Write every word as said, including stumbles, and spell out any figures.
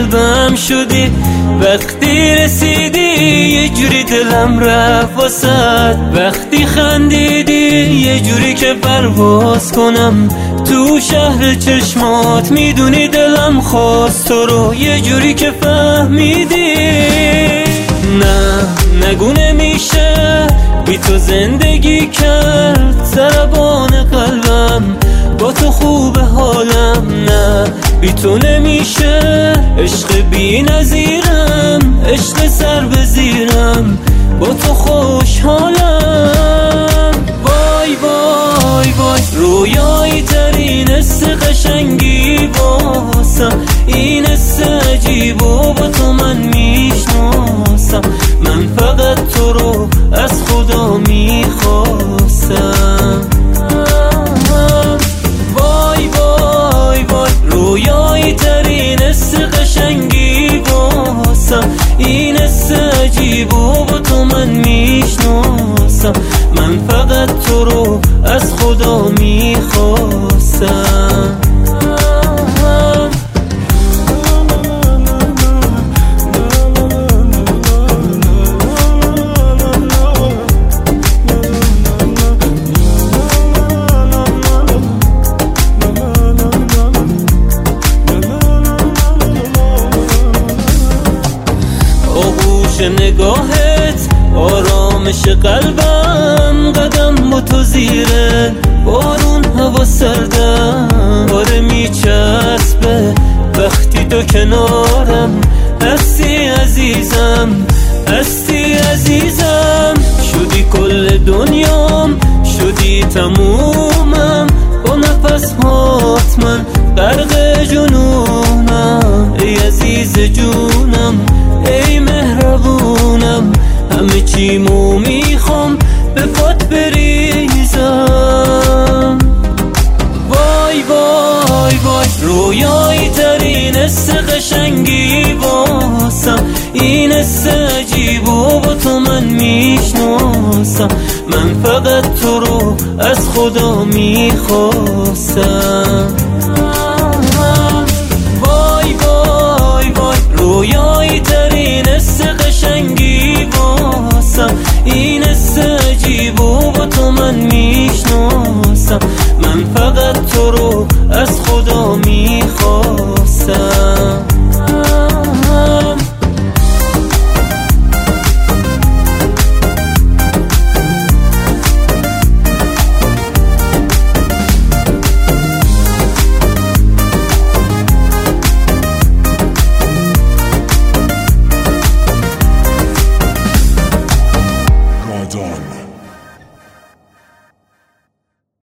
قلبم شدی، وقتی رسیدی یه جوری دلم رفت واسد، وقتی خندیدی یه جوری که پرواز کنم تو شهر چشمات، میدونی دلم خواست تو رو یه جوری که فهمیدی. نه نگو نمیشه بی تو زندگی کرد، ضربان قلبم با تو خوب حالم، نه بی تو نمیشه عشق بی نظیرم، عشق سر بزیرم با تو خوشحالم. وای وای وای رویایی ترین حس قشنگی واسم، این حس عجیب و با تو من میشناسم، من فقط تو رو از خدا میخواستم. وای وای وای رویایی ترین حس قشنگی واسم، این حس عجیب و با تو من میشناسم، من فقط تو رو از خدا میخواستم. نگاهت آرامش قلبم، قدم با تو زیره بارون هوا سردم، باره میچسبه وقتی تو کنارم، هستی عزیزم هستی عزیزم، شدی کل دنیام شدی تمومم، با نفس هات من غرق جنونم، ای عزیز جونم ای مهربونم، همه چیمو میخوام به پات بریزم. وای وای وای رویایی ترین حس قشنگی واسم، این حس عجیب و با تو من میشناسم، من فقط تو رو از خدا میخواستم.